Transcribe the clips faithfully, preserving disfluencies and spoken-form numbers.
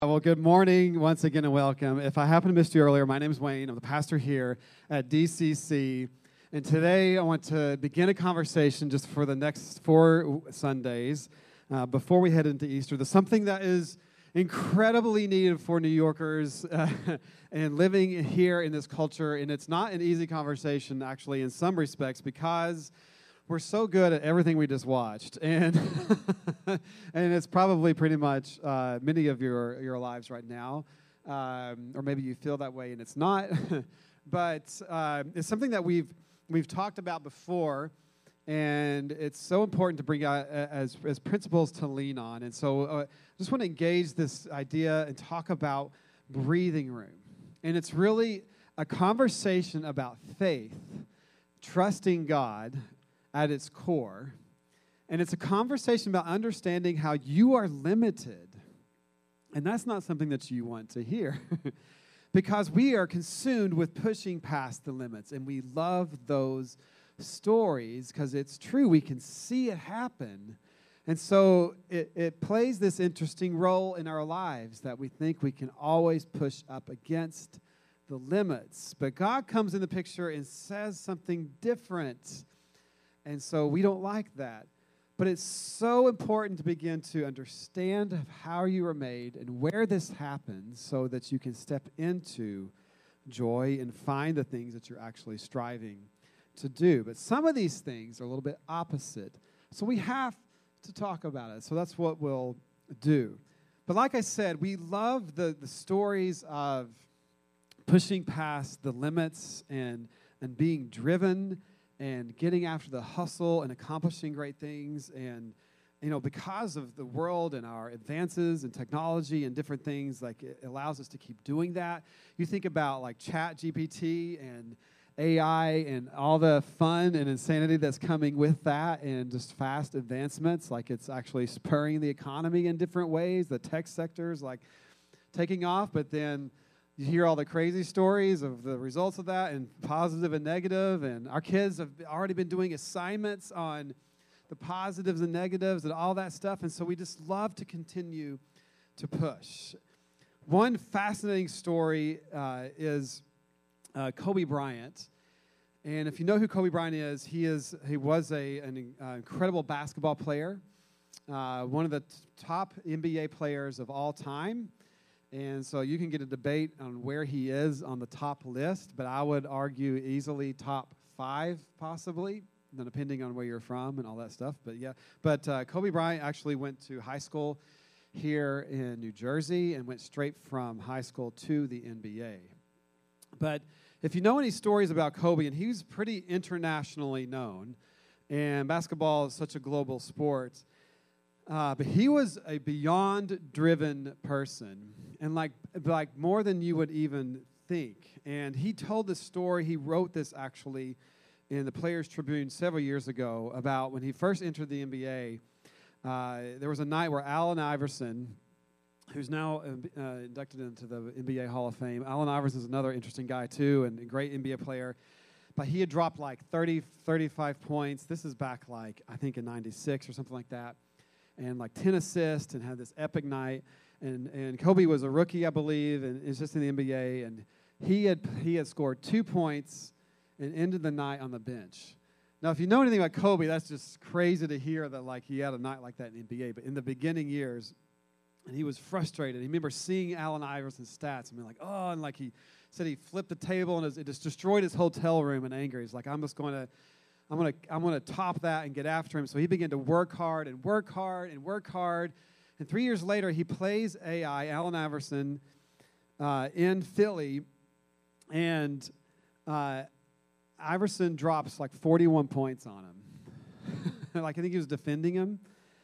Well, good morning once again and welcome. If I happened to miss you earlier, my name is Wayne. I'm the pastor here at D C C. And today I want to begin a conversation just for the next four Sundays uh, before we head into Easter. There's something that is incredibly needed for New Yorkers uh, and living here in this culture. And it's not an easy conversation, actually, in some respects, because we're so good at everything we just watched, and and it's probably pretty much uh, many of your your lives right now, um, or maybe you feel that way and it's not, but uh, it's something that we've we've talked about before, and it's so important to bring out as as principles to lean on. And so, uh, I just want to engage this idea and talk about breathing room, and it's really a conversation about faith, trusting God at its core, and it's a conversation about understanding how you are limited, and that's not something that you want to hear, because we are consumed with pushing past the limits, and we love those stories because it's true. We can see it happen, and so it, it plays this interesting role in our lives that we think we can always push up against the limits, but God comes in the picture and says something different. And so we don't like that. But it's so important to begin to understand how you are made and where this happens so that you can step into joy and find the things that you're actually striving to do. But some of these things are a little bit opposite. So we have to talk about it. So that's what we'll do. But like I said, we love the, the stories of pushing past the limits and, and being driven and getting after the hustle and accomplishing great things. And, you know, because of the world and our advances in technology and different things, like it allows us to keep doing that. You think about like Chat G P T and A I and all the fun and insanity that's coming with that, and just fast advancements, like it's actually spurring the economy in different ways. The tech sector is like taking off, but then you hear all the crazy stories of the results of that, and positive and negative, and our kids have already been doing assignments on the positives and negatives and all that stuff, and so we just love to continue to push. One fascinating story uh, is uh, Kobe Bryant, and if you know who Kobe Bryant is, he is he was a, an uh, incredible basketball player, uh, one of the t- top N B A players of all time. And so you can get a debate on where he is on the top list, but I would argue easily top five, possibly, depending on where you're from and all that stuff. But yeah, but uh, Kobe Bryant actually went to high school here in New Jersey and went straight from high school to the N B A. But if you know any stories about Kobe, and he's pretty internationally known, and basketball is such a global sport, Uh, but he was a beyond-driven person, and like like more than you would even think. And he told this story. He wrote this actually in the Players Tribune several years ago about when he first entered the N B A. Uh, there was a night where Allen Iverson, who's now uh, inducted into the N B A Hall of Fame. Allen Iverson is another interesting guy too, and a great N B A player. But he had dropped like thirty, thirty-five points. This is back like I think in ninety-six or something like that. And like ten assists, and had this epic night. And and Kobe was a rookie, I believe, and is just in the N B A. And he had he had scored two points and ended the night on the bench. Now, if you know anything about Kobe, that's just crazy to hear that like he had a night like that in the N B A. But in the beginning years, and he was frustrated. He remember seeing Allen Iverson's stats and being like, oh, and like he said he flipped the table and it just destroyed his hotel room in anger. He's like, I'm just going to. I'm going to I'm going to top that and get after him. So he began to work hard and work hard and work hard. And three years later, he plays A I, Allen Iverson, uh, in Philly. And uh, Iverson drops like forty-one points on him. Like I think he was defending him.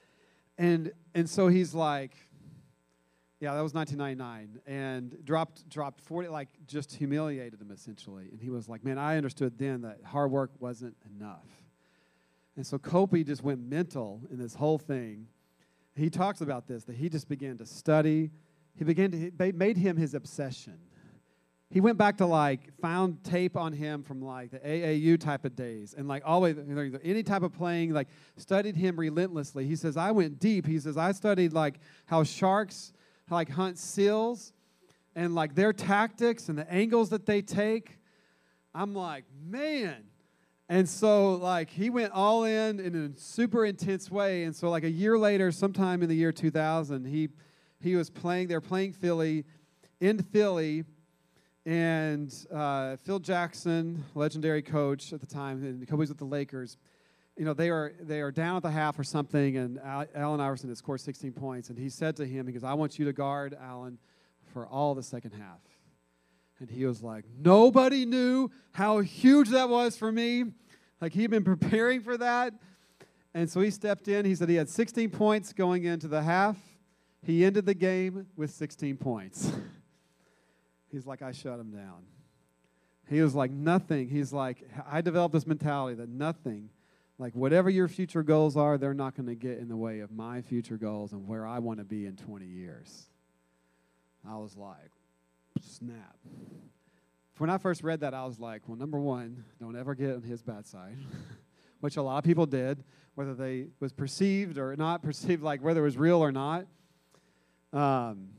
And and so he's like, yeah, that was nineteen ninety-nine. And dropped dropped forty, like just humiliated him essentially. And he was like, man, I understood then that hard work wasn't enough. And so Kobe just went mental in this whole thing. He talks about this, that he just began to study. He began to, it made him his obsession. He went back to like, found tape on him from like the A A U type of days and like always, you know, any type of playing, like studied him relentlessly. He says, I went deep. He says, I studied like how sharks like hunt seals and like their tactics and the angles that they take. I'm like, man. And so like he went all in in a super intense way. And so like a year later, sometime in the year two thousand, he he was playing, they were playing Philly, in Philly, and uh, Phil Jackson, legendary coach at the time, and Kobe's with the Lakers. You know, they are they are down at the half or something, and Al- Allen Iverson had scored sixteen points, and he said to him, he goes, I want you to guard Allen for all the second half. And he was like, nobody knew how huge that was for me. Like, he'd been preparing for that. And so he stepped in. He said he had sixteen points going into the half. He ended the game with sixteen points. He's like, I shut him down. He was like, nothing. He's like, I developed this mentality that nothing, like whatever your future goals are, they're not going to get in the way of my future goals and where I want to be in twenty years. I was like, snap. When I first read that, I was like, well, number one, don't ever get on his bad side, which a lot of people did, whether they was perceived or not perceived, like whether it was real or not. Um,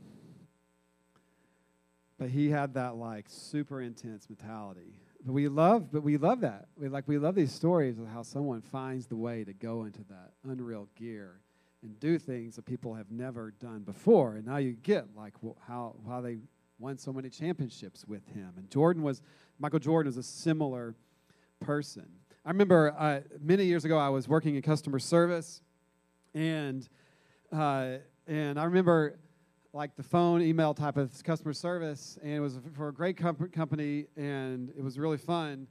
but he had that like super intense mentality. But we love, but we love that. We like we love these stories of how someone finds the way to go into that unreal gear and do things that people have never done before. And now you get like how how they won so many championships with him. And Jordan was, Michael Jordan is a similar person. I remember uh, many years ago I was working in customer service, and uh, and I remember like the phone, email type of customer service, and it was for a great comp- company, and it was really fun.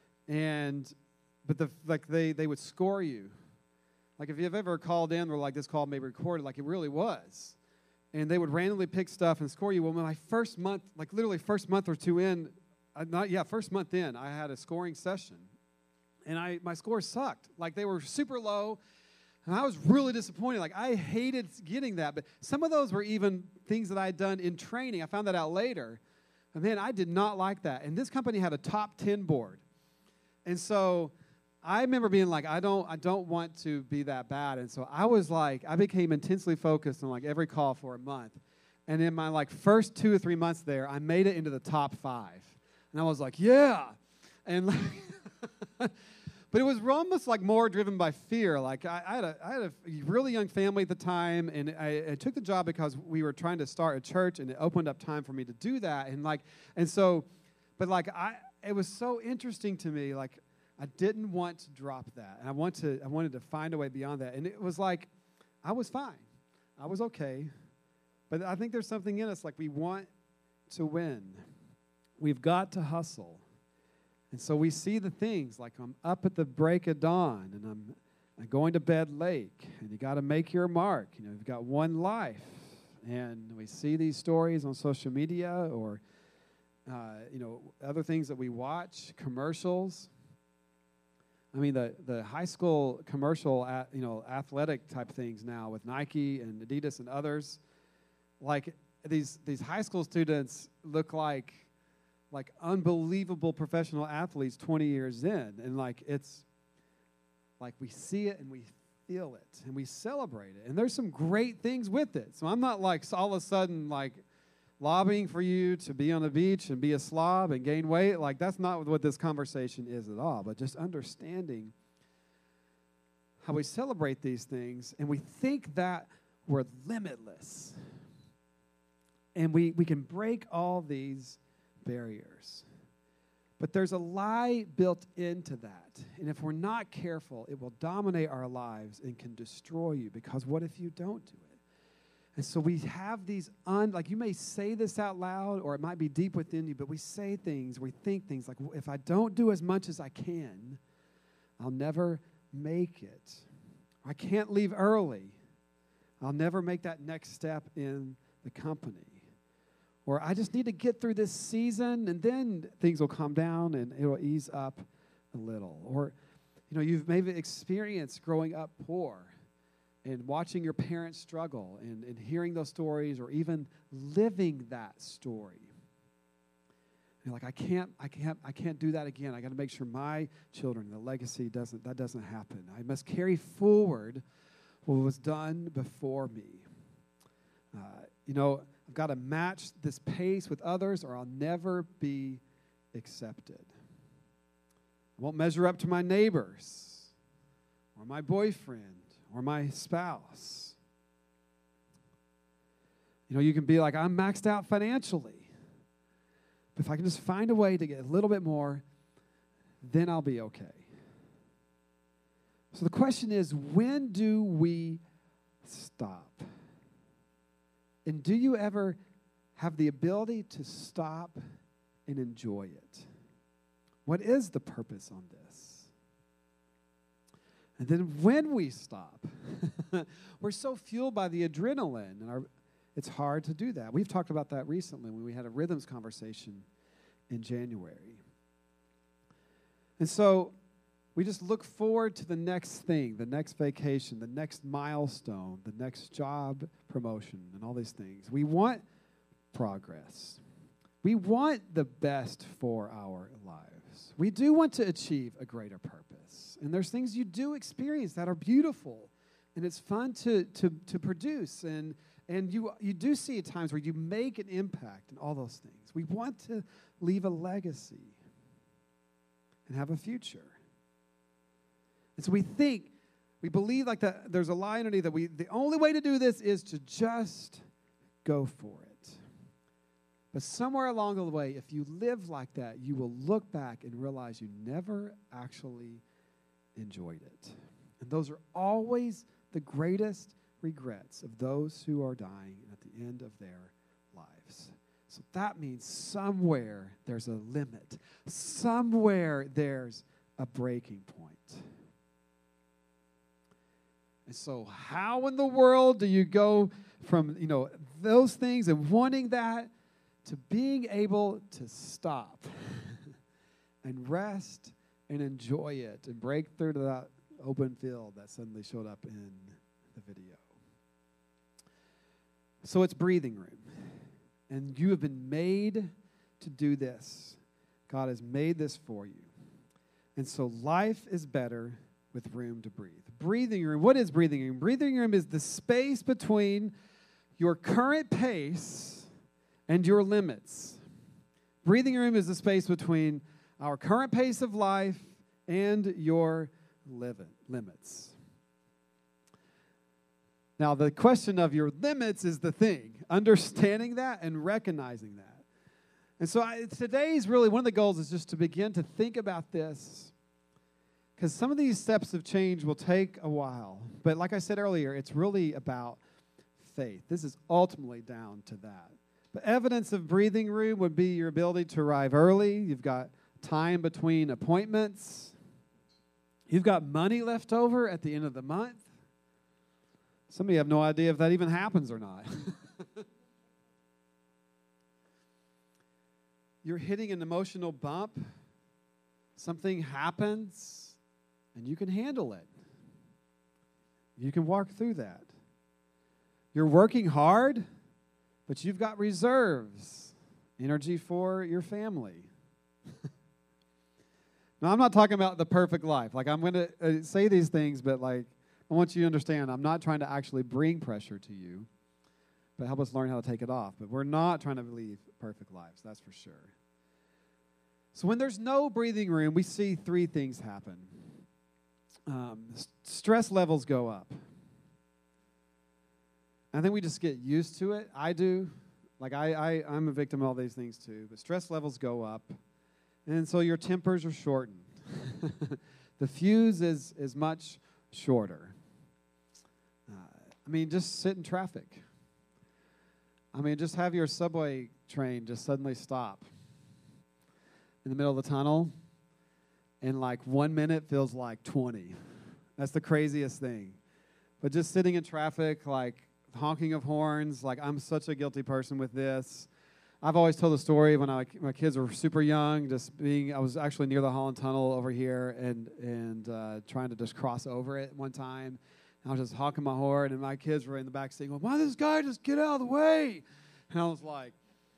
And but the like they they would score you. Like if you've ever called in, or like this call may be recorded, like it really was. And they would randomly pick stuff and score you. Well, my first month, like literally first month or two in, uh, not yeah, first month in, I had a scoring session, and I my scores sucked. Like they were super low. And I was really disappointed. Like, I hated getting that. But some of those were even things that I had done in training. I found that out later. And man, I did not like that. And this company had a top ten board. And so I remember being like, I don't I don't want to be that bad. And so I was like, I became intensely focused on like every call for a month. And in my like first two or three months there, I made it into the top five. And I was like, yeah. And like But it was almost like more driven by fear. Like I, I, had a, I had a really young family at the time, and I, I took the job because we were trying to start a church, and it opened up time for me to do that. And like, and so, but like I, it was so interesting to me. Like I didn't want to drop that, and I want to, I wanted to find a way beyond that. And it was like, I was fine, I was okay, but I think there's something in us like we want to win. We've got to hustle. And so we see the things like I'm up at the break of dawn, and I'm, I'm going to bed late, and you got to make your mark. You know, you've got one life. And we see these stories on social media or, uh, you know, other things that we watch, commercials. I mean, the, the high school commercial, at, you know, athletic type things now with Nike and Adidas and others, like these these high school students look like like unbelievable professional athletes twenty years in. And like it's like we see it and we feel it and we celebrate it. And there's some great things with it. So I'm not like all of a sudden like lobbying for you to be on the beach and be a slob and gain weight. Like that's not what this conversation is at all. But just understanding how we celebrate these things and we think that we're limitless. And we, we can break all these barriers. But there's a lie built into that. And if we're not careful, it will dominate our lives and can destroy you, because what if you don't do it? And so we have these, un, like you may say this out loud or it might be deep within you, but we say things, we think things like, if I don't do as much as I can, I'll never make it. I can't leave early. I'll never make that next step in the company. Or I just need to get through this season and then things will calm down and it will ease up a little. Or, you know, you've maybe experienced growing up poor and watching your parents struggle and, and hearing those stories or even living that story. You're like, I can't, I can't, I can't do that again. I got to make sure my children, the legacy doesn't, that doesn't happen. I must carry forward what was done before me. Uh, you know, I've got to match this pace with others or I'll never be accepted. I won't measure up to my neighbors or my boyfriend or my spouse. You know, you can be like, I'm maxed out financially. But if I can just find a way to get a little bit more, then I'll be okay. So the question is, when do we stop? And do you ever have the ability to stop and enjoy it? What is the purpose on this? And then when we stop, we're so fueled by the adrenaline, and our, it's hard to do that. We've talked about that recently when we had a rhythms conversation in January. And so we just look forward to the next thing, the next vacation, the next milestone, the next job promotion, and all these things. We want progress. We want the best for our lives. We do want to achieve a greater purpose. And there's things you do experience that are beautiful, and it's fun to to to produce. And and you you do see at times where you make an impact and all those things. We want to leave a legacy and have a future. And so we think, we believe like that there's a lie underneath that we the only way to do this is to just go for it. But somewhere along the way, if you live like that, you will look back and realize you never actually enjoyed it. And those are always the greatest regrets of those who are dying at the end of their lives. So that means somewhere there's a limit. Somewhere there's a breaking point. And so how in the world do you go from, you know, those things and wanting that to being able to stop and rest and enjoy it and break through to that open field that suddenly showed up in the video? So it's breathing room. And you have been made to do this. God has made this for you. And so life is better with room to breathe. Breathing room, what is breathing room? Breathing room is the space between your current pace and your limits. Breathing room is the space between our current pace of life and your limits. Now, the question of your limits is the thing, understanding that and recognizing that. And so I, today's really one of the goals is just to begin to think about this, because some of these steps of change will take a while. But like I said earlier, it's really about faith. This is ultimately down to that. But evidence of breathing room would be your ability to arrive early. You've got time between appointments. You've got money left over at the end of the month. Some of you have no idea if that even happens or not. You're hitting an emotional bump. Something happens, and you can handle it. You can walk through that. You're working hard, but you've got reserves, energy for your family. Now, I'm not talking about the perfect life. Like, I'm going to uh, say these things, but, like, I want you to understand I'm not trying to actually bring pressure to you, but help us learn how to take it off. But we're not trying to live perfect lives, that's for sure. So when there's no breathing room, we see three things happen. Um, st- stress levels go up. I think we just get used to it. I do. Like, I, I, I'm a victim of all these things too. But stress levels go up. And so your tempers are shortened. The fuse is, is much shorter. Uh, I mean, just sit in traffic. I mean, just have your subway train just suddenly stop in the middle of the tunnel, and like one minute feels like twenty. That's the craziest thing. But just sitting in traffic, like honking of horns, like I'm such a guilty person with this. I've always told the story when I, my kids were super young, just being, I was actually near the Holland Tunnel over here and and uh, trying to just cross over it one time. And I was just honking my horn, and my kids were in the back seat going, why this guy just get out of the way? And I was like,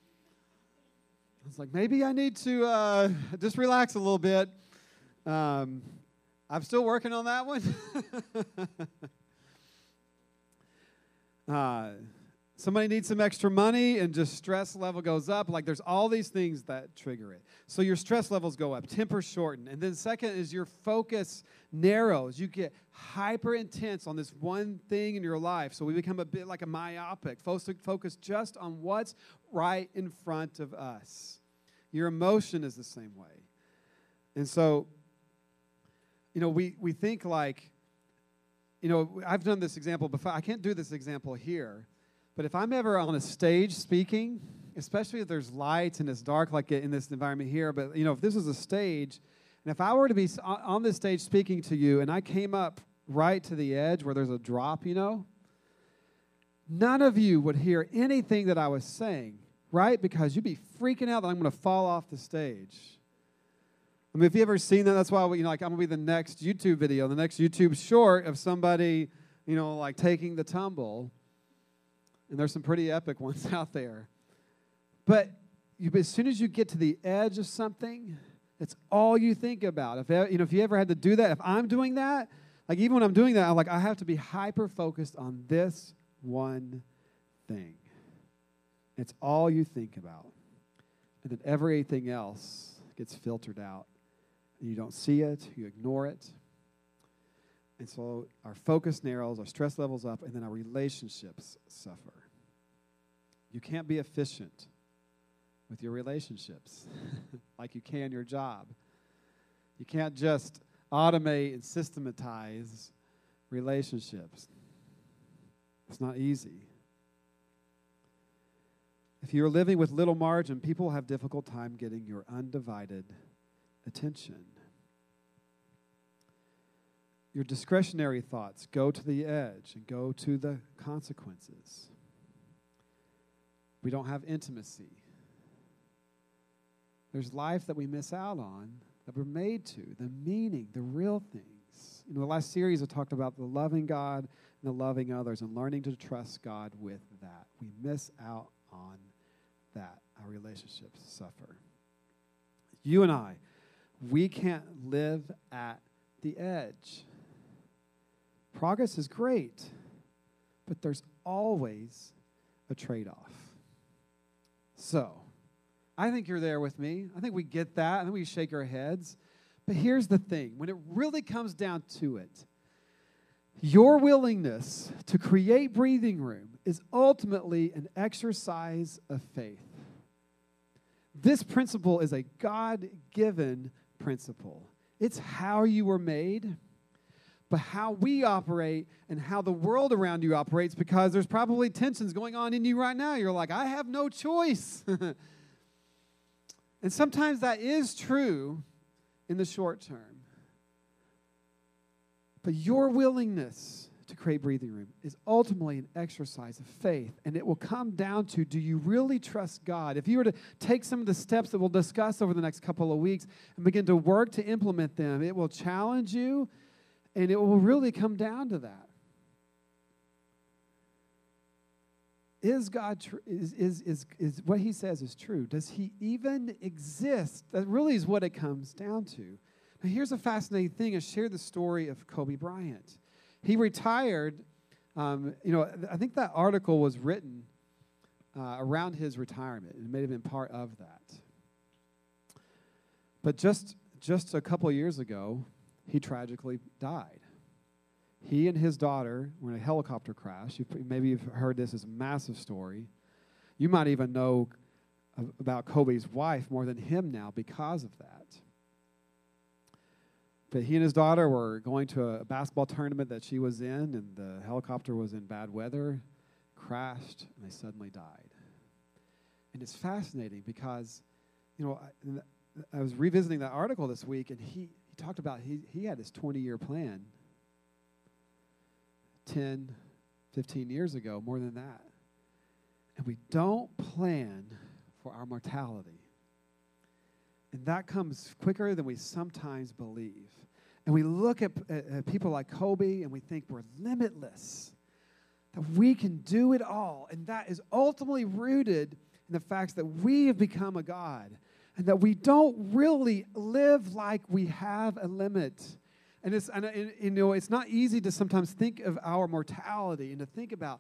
I was like, maybe I need to uh, just relax a little bit. Um, I'm still working on that one. uh, Somebody needs some extra money and just stress level goes up. Like there's all these things that trigger it. So your stress levels go up, temper shorten. And then second is your focus narrows. You get hyper intense on this one thing in your life. So we become a bit like a myopic, focus just on what's right in front of us. Your emotion is the same way. And so, you know, we, we think like, you know, I've done this example before. I can't do this example here. But if I'm ever on a stage speaking, especially if there's lights and it's dark like in this environment here, but, you know, if this was a stage, and if I were to be on this stage speaking to you and I came up right to the edge where there's a drop, you know, none of you would hear anything that I was saying, right? Because you'd be freaking out that I'm going to fall off the stage. I mean, if you ever seen that, that's why, you know, like I'm going to be the next YouTube video, the next YouTube short of somebody, you know, like taking the tumble. And there's some pretty epic ones out there. But you, as soon as you get to the edge of something, it's all you think about. If you know, if you ever had to do that, if I'm doing that, like even when I'm doing that, I'm like, I have to be hyper-focused on this one thing. It's all you think about. And then everything else gets filtered out. And you don't see it, you ignore it. And so our focus narrows, our stress levels up, and then our relationships suffer. You can't be efficient with your relationships like you can your job. You can't just automate and systematize relationships. It's not easy. If you're living with little margin, people have difficult time getting your undivided attention. Your discretionary thoughts go to the edge and go to the consequences. We don't have intimacy. There's life that we miss out on that we're made to, the meaning, the real things. In the last series, I talked about the loving God and the loving others and learning to trust God with that. We miss out on that. Our relationships suffer. You and I, we can't live at the edge. Progress is great, but there's always a trade-off. So, I think you're there with me. I think we get that. I think we shake our heads. But here's the thing. When it really comes down to it, your willingness to create breathing room is ultimately an exercise of faith. This principle is a God-given principle. It's how you were made, but how we operate and how the world around you operates, because there's probably tensions going on in you right now. You're like, I have no choice. And sometimes that is true in the short term. But your willingness to create breathing room is ultimately an exercise of faith. And it will come down to, do you really trust God? If you were to take some of the steps that we'll discuss over the next couple of weeks and begin to work to implement them, it will challenge you. And it will really come down to that. Is God tr- is, is is is what he says is true? Does he even exist? That really is what it comes down to. Now, here's a fascinating thing. I shared the story of Kobe Bryant. He retired. Um, you know, I think that article was written uh, around his retirement. It may have been part of that. But just just a couple of years ago, he tragically died. He and his daughter were in a helicopter crash. You've, maybe you've heard this as a massive story. You might even know about Kobe's wife more than him now because of that. But he and his daughter were going to a basketball tournament that she was in, and the helicopter was in bad weather, crashed, and they suddenly died. And it's fascinating because, you know, I, I was revisiting that article this week, and he talked about he he had this twenty-year plan ten, fifteen years ago, more than that. And we don't plan for our mortality. And that comes quicker than we sometimes believe. And we look at, at, at people like Kobe and we think we're limitless, that we can do it all. And that is ultimately rooted in the fact that we have become a God. And that we don't really live like we have a limit. And it's, and, and, you know, it's not easy to sometimes think of our mortality and to think about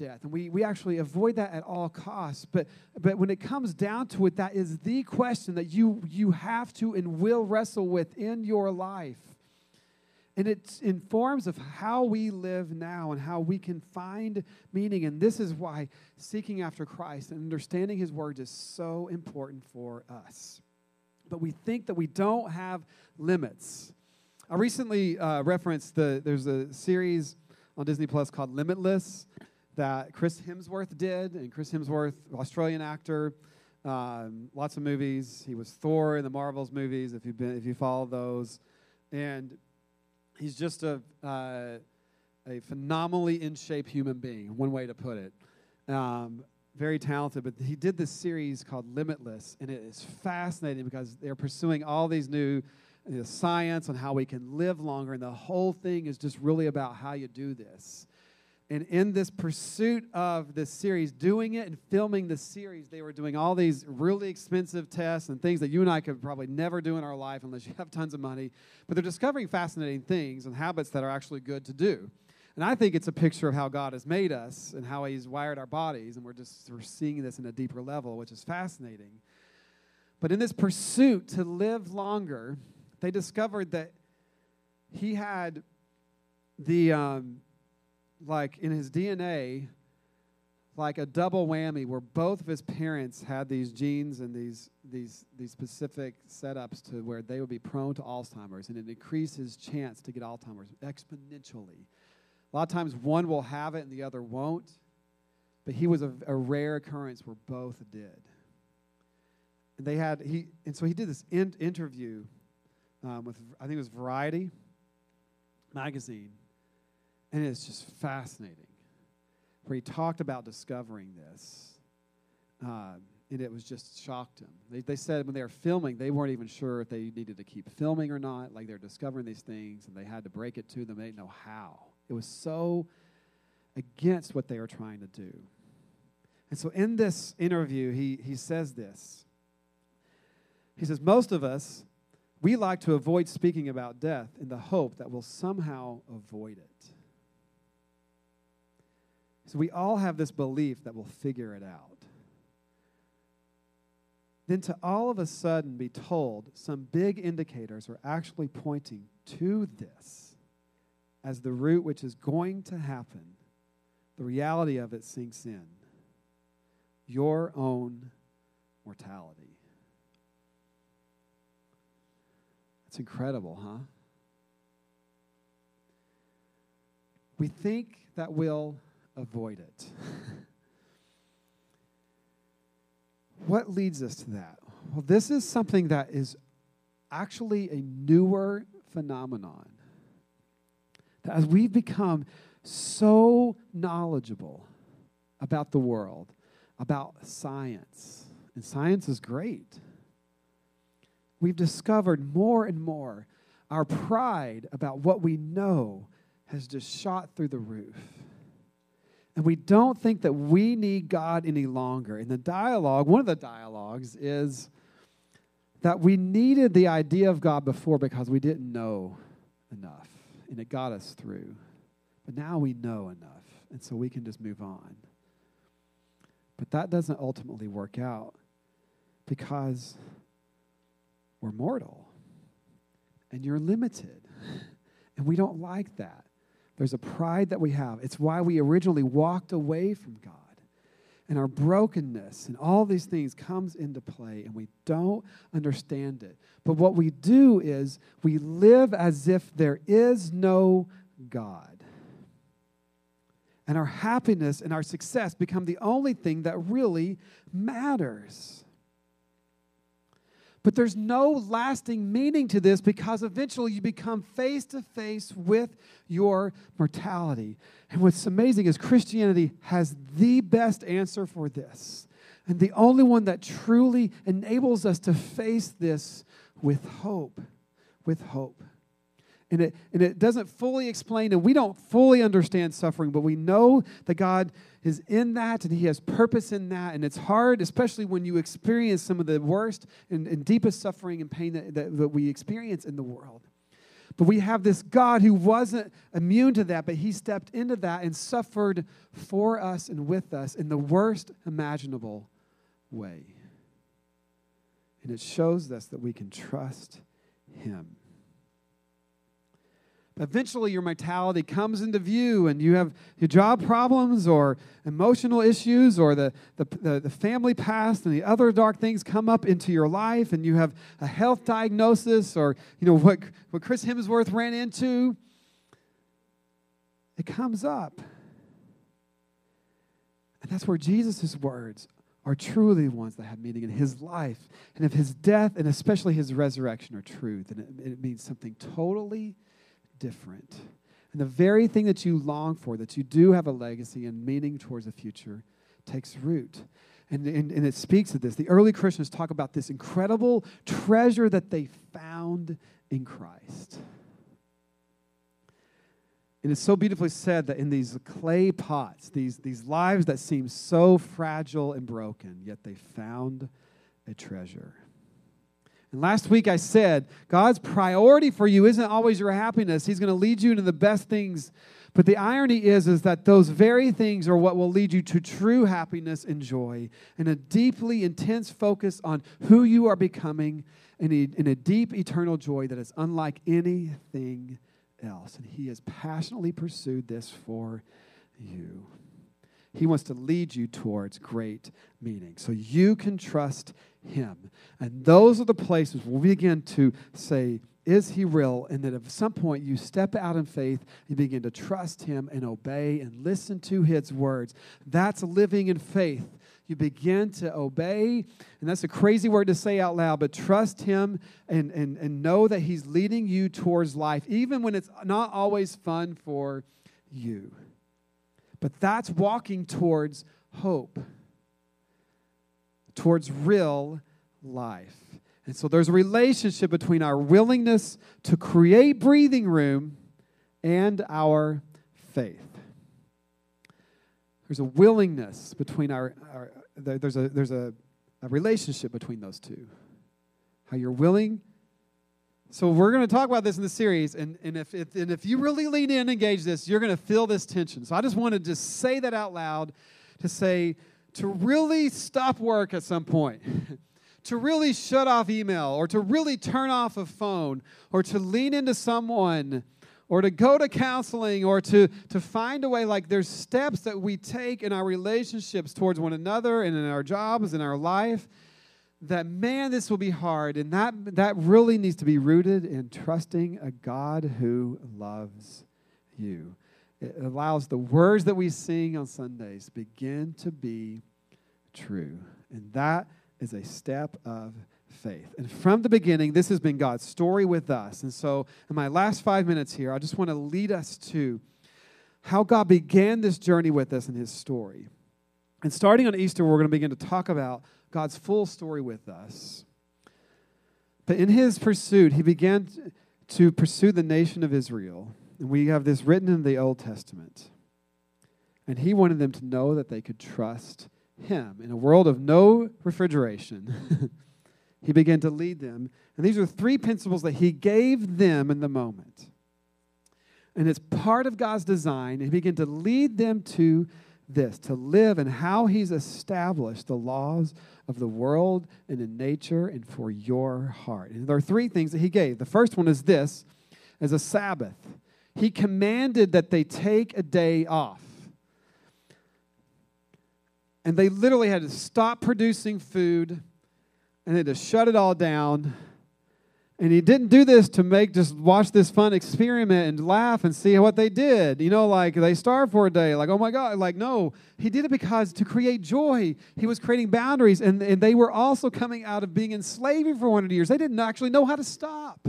death, and we, we actually avoid that at all costs. But but when it comes down to it, that is the question that you you have to and will wrestle with in your life. And it informs of how we live now and how we can find meaning. And this is why seeking after Christ and understanding His Word is so important for us. But we think that we don't have limits. I recently uh, referenced the, there's a series on Disney Plus called Limitless that Chris Hemsworth did. And Chris Hemsworth, Australian actor, um, lots of movies. He was Thor in the Marvels movies, if you've been, if you follow those. And he's just a uh, a phenomenally in shape human being, one way to put it. Um, very talented, but he did this series called Limitless, and it is fascinating because they're pursuing all these new you know, science on how we can live longer, and the whole thing is just really about how you do this. And in this pursuit of this series, doing it and filming the series, they were doing all these really expensive tests and things that you and I could probably never do in our life unless you have tons of money. But they're discovering fascinating things and habits that are actually good to do. And I think it's a picture of how God has made us and how He's wired our bodies. And we're just we're seeing this in a deeper level, which is fascinating. But in this pursuit to live longer, they discovered that he had the... Um, like in his D N A, like a double whammy where both of his parents had these genes and these these these specific setups to where they would be prone to Alzheimer's, and it increased his chance to get Alzheimer's exponentially. A lot of times one will have it and the other won't, but he was a, a rare occurrence where both did. And they had he and so he did this in, interview um, with I think it was Variety magazine. And it's just fascinating, where he talked about discovering this, uh, and it was just shocked him. They, they said when they were filming, they weren't even sure if they needed to keep filming or not. Like, they're discovering these things, and they had to break it to them. They didn't know how. It was so against what they were trying to do. And so in this interview, he he says this. He says, most of us, we like to avoid speaking about death in the hope that we'll somehow avoid it. So we all have this belief that we'll figure it out. Then to all of a sudden be told some big indicators are actually pointing to this as the route which is going to happen, the reality of it sinks in. Your own mortality. That's incredible, huh? We think that we'll avoid it. What leads us to that? Well, this is something that is actually a newer phenomenon. That as we've become so knowledgeable about the world, about science, and science is great, we've discovered more and more our pride about what we know has just shot through the roof. And we don't think that we need God any longer. In the dialogue, one of the dialogues is that we needed the idea of God before because we didn't know enough, and it got us through. But now we know enough, and so we can just move on. But that doesn't ultimately work out because we're mortal, and you're limited, and we don't like that. There's a pride that we have. It's why we originally walked away from God. And our brokenness and all these things comes into play, and we don't understand it. But what we do is we live as if there is no God. And our happiness and our success become the only thing that really matters. But there's no lasting meaning to this because eventually you become face to face with your mortality. And what's amazing is Christianity has the best answer for this, and the only one that truly enables us to face this with hope, with hope. And it, and it doesn't fully explain, and we don't fully understand suffering, but we know that God is in that, and He has purpose in that. And it's hard, especially when you experience some of the worst and, and deepest suffering and pain that, that, that we experience in the world. But we have this God who wasn't immune to that, but he stepped into that and suffered for us and with us in the worst imaginable way. And it shows us that we can trust him. Eventually, your mortality comes into view, and you have your job problems or emotional issues or the, the, the, the family past and the other dark things come up into your life, and you have a health diagnosis or, you know, what, what Chris Hemsworth ran into. It comes up. And that's where Jesus' words are truly the ones that have meaning in his life. And if his death and especially his resurrection are true, then it, it means something totally different. And the very thing that you long for, that you do have a legacy and meaning towards the future, takes root. And, and, and it speaks of this. The early Christians talk about this incredible treasure that they found in Christ. And it's so beautifully said that in these clay pots, these, these lives that seem so fragile and broken, yet they found a treasure. And last week I said, God's priority for you isn't always your happiness. He's going to lead you into the best things. But the irony is, is that those very things are what will lead you to true happiness and joy, and a deeply intense focus on who you are becoming, and a, and a deep eternal joy that is unlike anything else. And he has passionately pursued this for you. He wants to lead you towards great meaning, so you can trust him. And those are the places where we begin to say, is he real? And that at some point you step out in faith, you begin to trust him and obey and listen to his words. That's living in faith. You begin to obey, and that's a crazy word to say out loud, but trust him and, and, and know that he's leading you towards life, even when it's not always fun for you. But that's walking towards hope, towards real life. And so there's a relationship between our willingness to create breathing room and our faith. There's a willingness between our, our there's a there's a, a relationship between those two. How you're willing. So we're going to talk about this in the series, and, and, if, if, and if you really lean in and engage this, you're going to feel this tension. So I just want to just say that out loud, to say, to really stop work at some point, to really shut off email, or to really turn off a phone, or to lean into someone, or to go to counseling, or to, to find a way, like there's steps that we take in our relationships towards one another and in our jobs, in our life, that, man, this will be hard, and that that really needs to be rooted in trusting a God who loves you. It allows the words that we sing on Sundays begin to be true, and that is a step of faith. And from the beginning, this has been God's story with us, and so in my last five minutes here, I just want to lead us to how God began this journey with us in his story. And starting on Easter, we're going to begin to talk about God's full story with us. But in his pursuit, he began to pursue the nation of Israel. And we have this written in the Old Testament. And he wanted them to know that they could trust him. In a world of no refrigeration, he began to lead them. And these are three principles that he gave them in the moment. And it's part of God's design. He began to lead them to this, to live and how he's established the laws of the world and in nature and for your heart. And there are three things that he gave. The first one is this, as a Sabbath. He commanded that they take a day off. And they literally had to stop producing food, and they had to shut it all down. And he didn't do this to make, just watch this fun experiment and laugh and see what they did. You know, like they starved for a day. Like, oh my God. Like, no. He did it because to create joy, he was creating boundaries. And, and they were also coming out of being enslaved for one hundred years. They didn't actually know how to stop.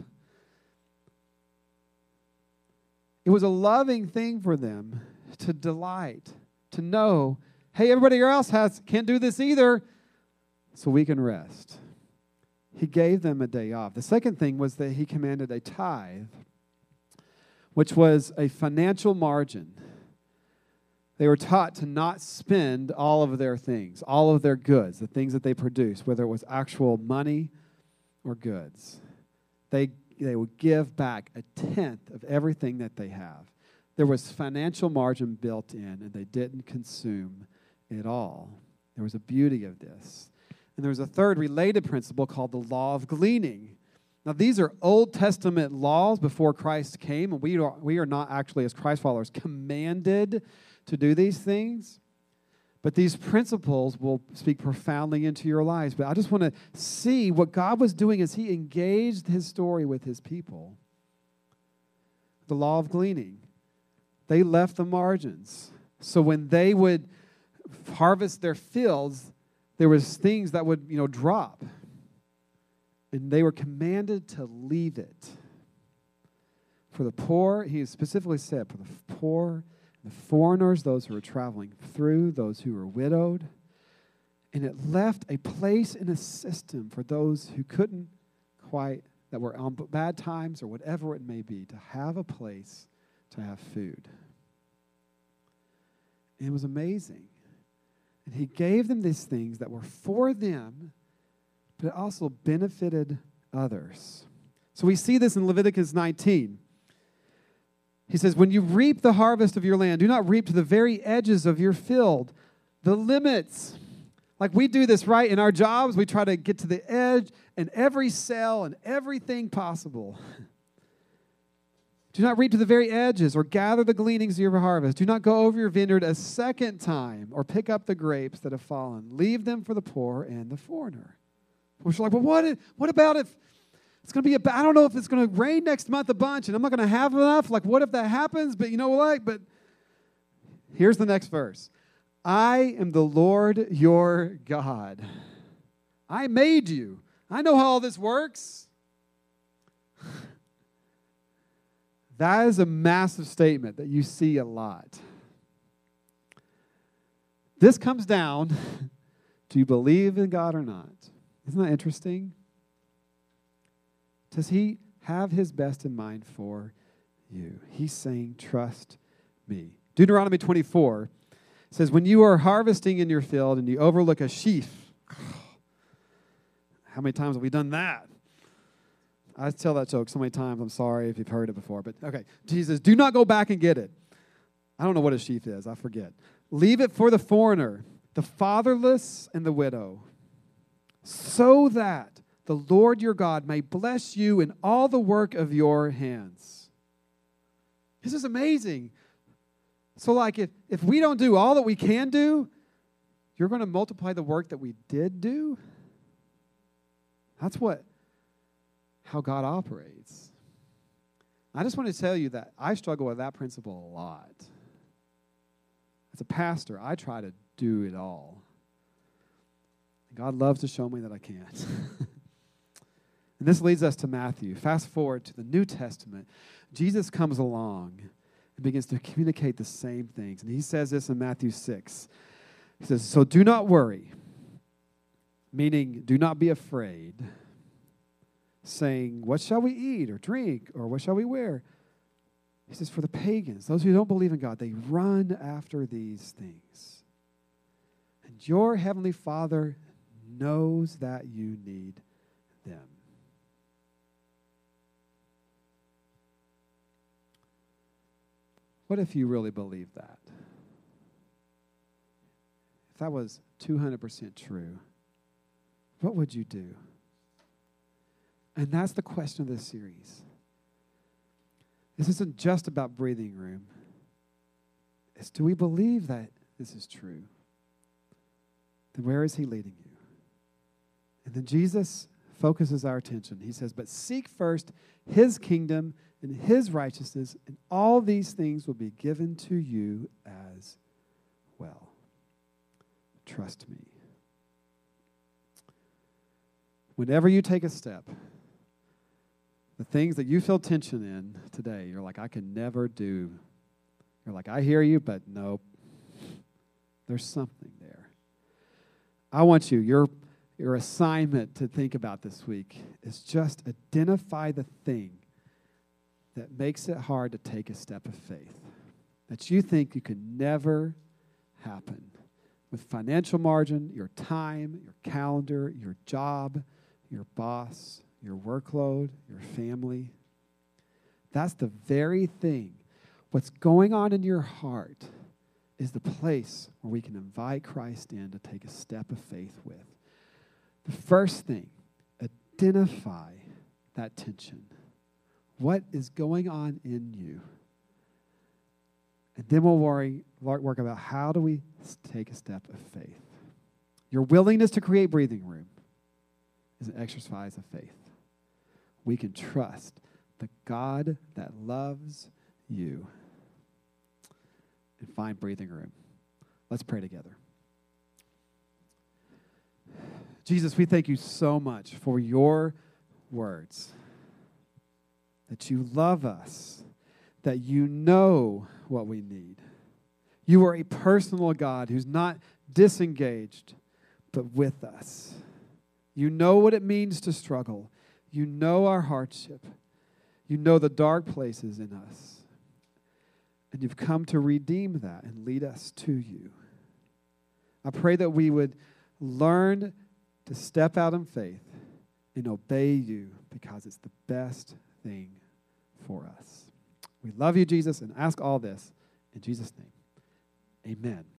It was a loving thing for them to delight, to know, hey, everybody else has can't do this either, so we can rest. He gave them a day off. The second thing was that he commanded a tithe, which was a financial margin. They were taught to not spend all of their things, all of their goods, the things that they produced, whether it was actual money or goods. They they would give back a tenth of everything that they have. There was financial margin built in, and they didn't consume it all. There was a beauty of this. And there was a third related principle called the law of gleaning. Now, these are Old Testament laws before Christ came, and we are, we are not actually, as Christ followers, commanded to do these things. But these principles will speak profoundly into your lives. But I just want to see what God was doing as he engaged his story with his people. The law of gleaning. They left the margins. So when they would harvest their fields, there was things that would, you know, drop. And they were commanded to leave it. For the poor, he specifically said, for the poor, the foreigners, those who were traveling through, those who were widowed. And it left a place in a system for those who couldn't quite, that were on bad times or whatever it may be, to have a place to have food. And it was amazing. And he gave them these things that were for them, but it also benefited others. So we see this in Leviticus nineteen. He says, when you reap the harvest of your land, do not reap to the very edges of your field, the limits. Like we do this, right? In our jobs, we try to get to the edge and every cell and everything possible. Do not reap to the very edges or gather the gleanings of your harvest. Do not go over your vineyard a second time or pick up the grapes that have fallen. Leave them for the poor and the foreigner. We're like, well, what, what about if it's going to be, a, I don't know if it's going to rain next month a bunch and I'm not going to have enough. Like, what if that happens? But you know what? But here's the next verse. I am the Lord your God. I made you. I know how all this works. That is a massive statement that you see a lot. This comes down, do you believe in God or not? Isn't that interesting? Does he have his best in mind for you? He's saying, trust me. Deuteronomy twenty-four says, when you are harvesting in your field and you overlook a sheaf, how many times have we done that? I tell that joke so many times, I'm sorry if you've heard it before. But okay, Jesus, do not go back and get it. I don't know what a sheaf is, I forget. Leave it for the foreigner, the fatherless, and the widow, so that the Lord your God may bless you in all the work of your hands. This is amazing. So like if, if we don't do all that we can do, you're going to multiply the work that we did do? That's what, how God operates. I just want to tell you that I struggle with that principle a lot. As a pastor, I try to do it all. God loves to show me that I can't. And this leads us to Matthew. Fast forward to the New Testament. Jesus comes along and begins to communicate the same things. And he says this in Matthew six. He says, so do not worry, meaning do not be afraid, saying, what shall we eat or drink or what shall we wear? He says, for the pagans, those who don't believe in God, they run after these things. And your heavenly Father knows that you need them. What if you really believed that? If that was two hundred percent true, what would you do? And that's the question of this series. This isn't just about breathing room. It's, do we believe that this is true? Then where is he leading you? And then Jesus focuses our attention. He says, but seek first his kingdom and his righteousness, and all these things will be given to you as well. Trust me. Whenever you take a step, the things that you feel tension in today, you're like, I can never do. You're like, I hear you, but nope. There's something there. I want you, your, your assignment to think about this week is just identify the thing that makes it hard to take a step of faith, that you think you could never happen with financial margin, your time, your calendar, your job, your boss, your workload, your family. That's the very thing. What's going on in your heart is the place where we can invite Christ in to take a step of faith with. The first thing, identify that tension. What is going on in you? And then we'll worry, work about how do we take a step of faith. Your willingness to create breathing room is an exercise of faith. We can trust the God that loves you and find breathing room. Let's pray together. Jesus, we thank you so much for your words, that you love us, that you know what we need. You are a personal God who's not disengaged, but with us. You know what it means to struggle. You know our hardship. You know the dark places in us. And you've come to redeem that and lead us to you. I pray that we would learn to step out in faith and obey you because it's the best thing for us. We love you, Jesus, and ask all this in Jesus' name. Amen.